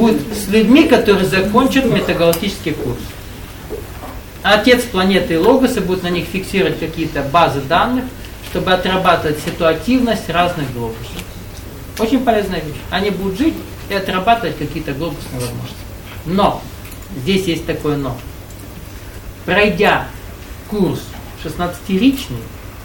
будет с людьми, которые закончат метагалактический курс. Отец планеты и логосы будут на них фиксировать какие-то базы данных, чтобы отрабатывать ситуативность разных глобусов. Очень полезная вещь. Они будут жить и отрабатывать какие-то глобусные возможности. Но, здесь есть такое но. Пройдя курс 16-ричный,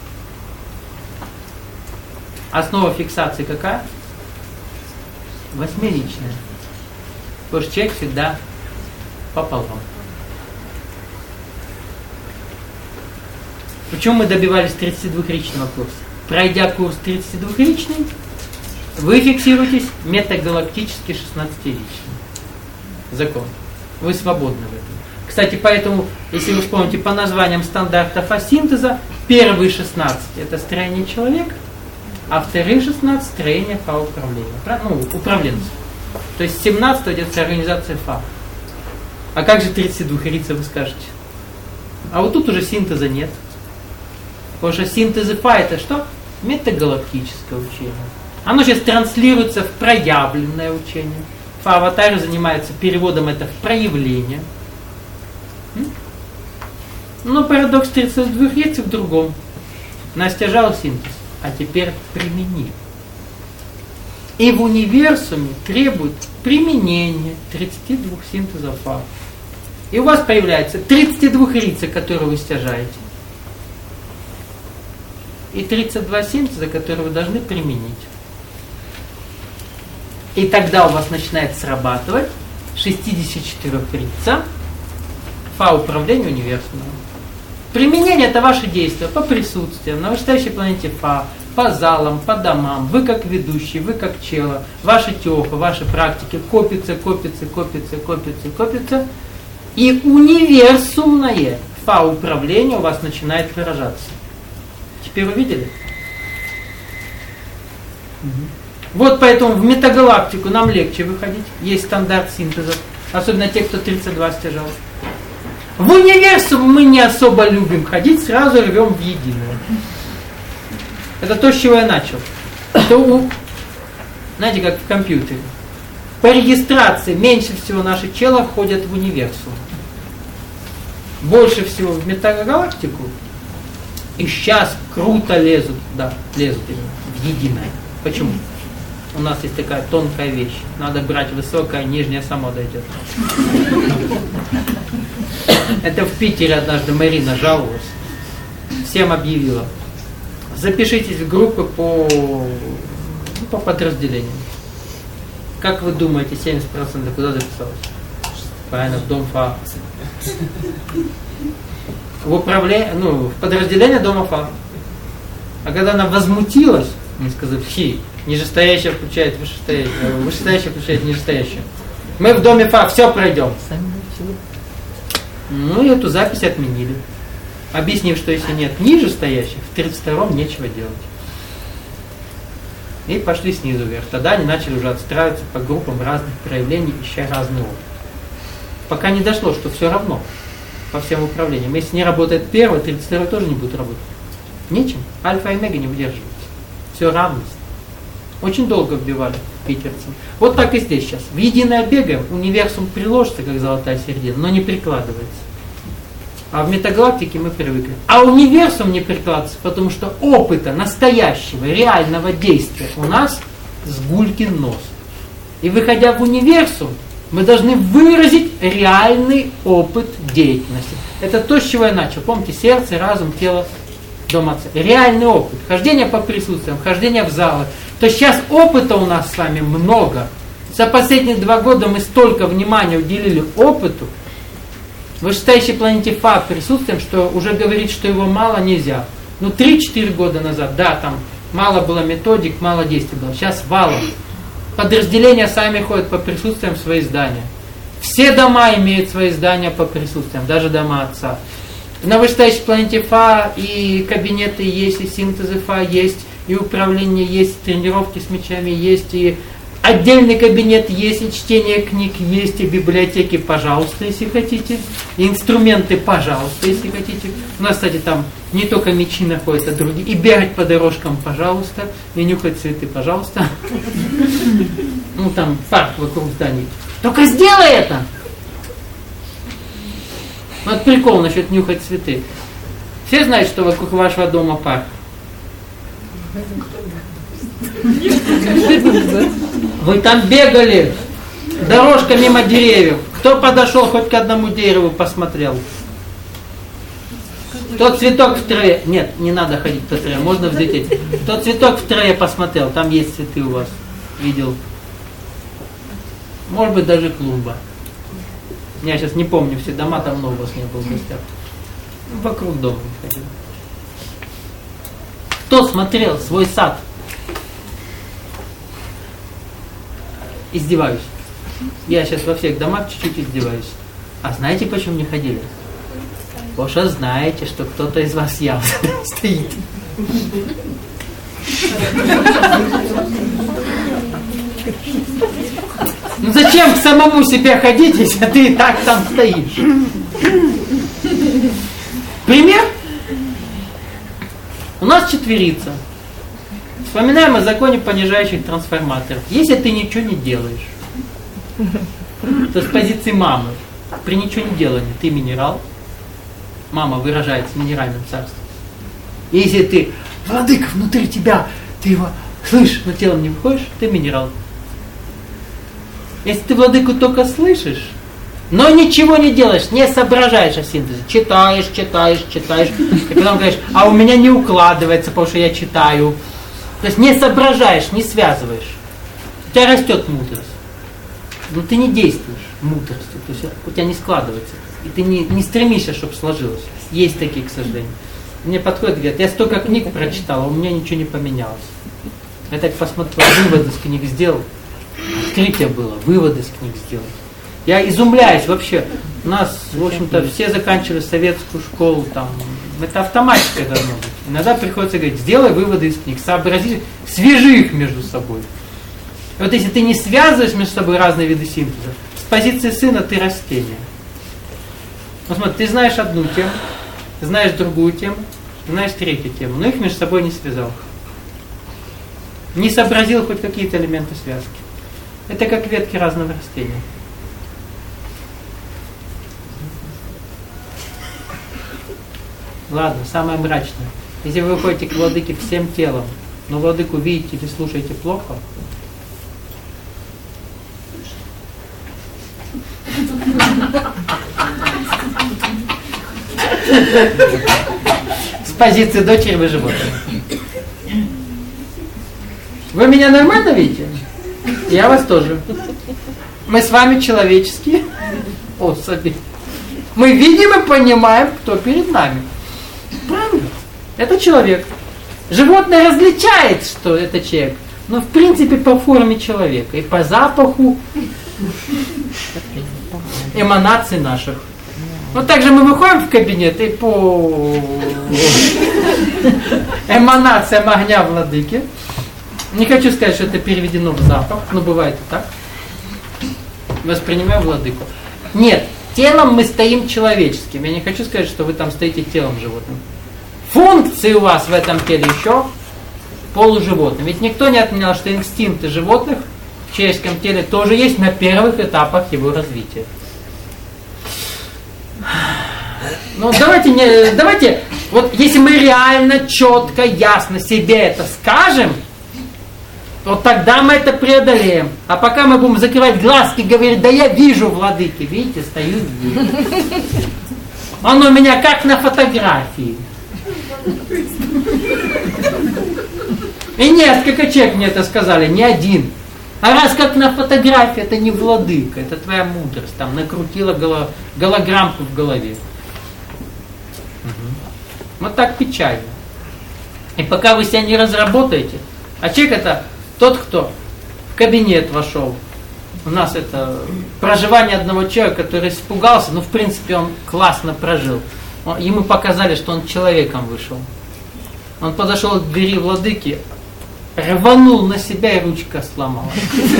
основа фиксации какая? 8-ричная. Потому что человек всегда пополам. Почему мы добивались 32-ричного курса? Пройдя курс 32-ричный, вы фиксируетесь метагалактически 16-ричный закон. Вы свободны в этом. Кстати, поэтому, если вы вспомните по названиям стандартов фа-синтеза, первые 16 это строение человека, а вторые 16 строение фа-управления. Ну, управленцев. То есть 17 идет организация фа. А как же 32-рица, вы скажете? А вот тут уже синтеза нет. Потому что синтезы фа это что? Метагалактическое учение. Оно сейчас транслируется в проявленное учение. Фа-аватары занимаются переводом это в проявление. Но парадокс 32-рицы в другом. Настяжал синтез, а теперь примени. И в универсуме требует применения 32 синтезов фа. И у вас появляется 32-рица, которые вы стяжаете. И 32 синтеза, которые вы должны применить. И тогда у вас начинает срабатывать 64-рица фа-управление универсумом. Применение это ваши действия по присутствиям на вышестоящей планете фа, по залам, по домам. Вы как ведущий, вы как чело, ваши тёха, ваши практики копятся. И универсумное фа-управление у вас начинает выражаться. Теперь вы видели? Вот поэтому в метагалактику нам легче выходить. Есть стандарт синтеза. Особенно те, кто 32 стяжал. В универсум мы не особо любим ходить, сразу рвем в единое. Это то, с чего я начал. Знаете, как в компьютере. По регистрации меньше всего наши чела ходят в универсум. Больше всего в метагалактику. И сейчас круто лезут именно в единое. Почему? У нас есть такая тонкая вещь. Надо брать высокое, нижнее само дойдет. Это в Питере однажды Марина жаловалась. Всем объявила. Запишитесь в группы по подразделениям. Как вы думаете, 70% куда записалось? Правильно, в Дом ФА. В подразделение Дома ФА. А когда она возмутилась, мне сказали, нижестоящее включает вышестоящее, вышестоящее включает нижестоящее. Мы в Доме ФА все пройдем. Ну и эту запись отменили. Объяснив, что если нет нижестоящих, в 32-м нечего делать. И пошли снизу вверх. Тогда они начали уже отстраиваться по группам разных проявлений, ища разный опыт. Пока не дошло, что все равно по всем управлениям. Если не работает первый, 32-й тоже не будет работать. Нечем. Альфа и омега не выдерживается. Все равность. Очень долго вбивали питерцам. Вот так и здесь сейчас. В единое бегаем, универсум приложится, как золотая середина, но не прикладывается. А в метагалактике мы привыкли. А универсум не прикладывается, потому что опыта настоящего, реального действия у нас с гулькин нос. И выходя в универсум, мы должны выразить реальный опыт деятельности. Это то, с чего я начал. Помните, сердце, разум, тело, дом отца. Реальный опыт. Хождение по присутствиям, хождение в залы. То сейчас опыта у нас с вами много. За последние 2 года мы столько внимания уделили опыту, вышестоящей планете Фа присутствием, что уже говорить, что его мало, нельзя. 3-4 года назад, там мало было методик, мало действий было. Сейчас валом. Подразделения сами ходят по присутствиям в свои здания. Все дома имеют свои здания по присутствиям, даже дома отца. На вышестоящей планете Фа и кабинеты есть, и синтезы Фа есть, и управление есть, и тренировки с мячами есть, и отдельный кабинет есть, и чтение книг есть, и библиотеки, пожалуйста, если хотите. И инструменты, пожалуйста, если хотите. У нас, кстати, там не только мячи находят, а другие. И бегать по дорожкам, пожалуйста. И нюхать цветы, пожалуйста. Там парк вокруг зданий. Только сделай это! Вот прикол насчет нюхать цветы. Все знают, что вокруг вашего дома парк? Вы там бегали, дорожка мимо деревьев. Кто подошел хоть к одному дереву, посмотрел? Тот цветок в траве. Нет, не надо ходить по траве, можно взлететь. Тот цветок в траве посмотрел, там есть цветы у вас. Видел. Может быть, даже клумба. Я сейчас не помню все дома, там много у вас не было в гостях. Вокруг дома не ходил. Кто смотрел свой сад? Издеваюсь. Я сейчас во всех домах чуть-чуть издеваюсь. А знаете, почему не ходили? Потому что знаете, что кто-то из вас явно стоит. Ну зачем к самому себе ходить, если ты и так там стоишь? Пример? У нас четверица. Вспоминаем о законе понижающих трансформаторов. Если ты ничего не делаешь, то с позиции мамы, при ничего не делании, ты минерал. Мама выражается в минеральном царстве. Если ты, владыка, внутри тебя, ты его слышишь, но телом не выходишь, ты минерал. Если ты владыку только слышишь, но ничего не делаешь, не соображаешь о синтезе, читаешь, и потом говоришь, а у меня не укладывается, потому что я читаю. То есть не соображаешь, не связываешь. У тебя растет мудрость. Но ты не действуешь мудростью, то есть у тебя не складывается. И ты не стремишься, чтобы сложилось. Есть такие, к сожалению. Мне подходят и говорят, я столько книг прочитал, а у меня ничего не поменялось. Я так посмотрел, выводы с книг сделал. Открытие было, выводы с книг сделал. Я изумляюсь вообще. У нас, в общем-то, все заканчивали советскую школу, там, это автоматика должно быть. Иногда приходится говорить, сделай выводы из книг, сообрази, свяжи их между собой. И вот если ты не связываешь между собой разные виды синтеза, с позиции сына ты растение. Ну смотри, ты знаешь одну тему, знаешь другую тему, знаешь третью тему, но их между собой не связал. Не сообразил хоть какие-то элементы связки. Это как ветки разного растения. Ладно, самое мрачное. Если вы выходите к владыке всем телом, но владыку видите или слушаете плохо, с позиции дочери вы животное. Вы меня нормально видите? Я вас тоже. Мы с вами человеческие особи. Мы видим и понимаем, кто перед нами. Правильно? Это человек. Животное различает, что это человек, но в принципе по форме человека и по запаху эманаций наших. Вот так же мы выходим в кабинет и по эманациям огня владыки. Не хочу сказать, что это переведено в запах, но бывает и так. Воспринимаю владыку. Нет, телом мы стоим человеческим. Я не хочу сказать, что вы там стоите телом животным. Функции у вас в этом теле еще полуживотным. Ведь никто не отменял, что инстинкты животных в человеческом теле тоже есть на первых этапах его развития. Ну давайте, вот если мы реально, четко, ясно себе это скажем, вот тогда мы это преодолеем. А пока мы будем закрывать глазки и говорить, да я вижу владыки, видите, стою здесь. Он у меня как на фотографии. И несколько человек мне это сказали, не один. А раз как на фотографии, это не владыка, это твоя мудрость. Там накрутила голограммку в голове. Вот так печально. И пока вы себя не разработаете, а человек это тот, кто в кабинет вошел. У нас это проживание одного человека, который испугался, но в принципе он классно прожил. Ему показали, что он человеком вышел. Он подошел к двери владыки, рванул на себя и ручка сломалась.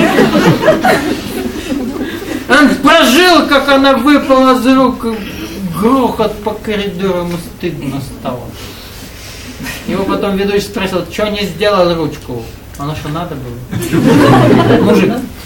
Он прожил, как она выпала из рук, грохот по коридору, ему стыдно стало. Его потом ведущий спросил, что не сделал ручку? Оно что надо было? Мужик,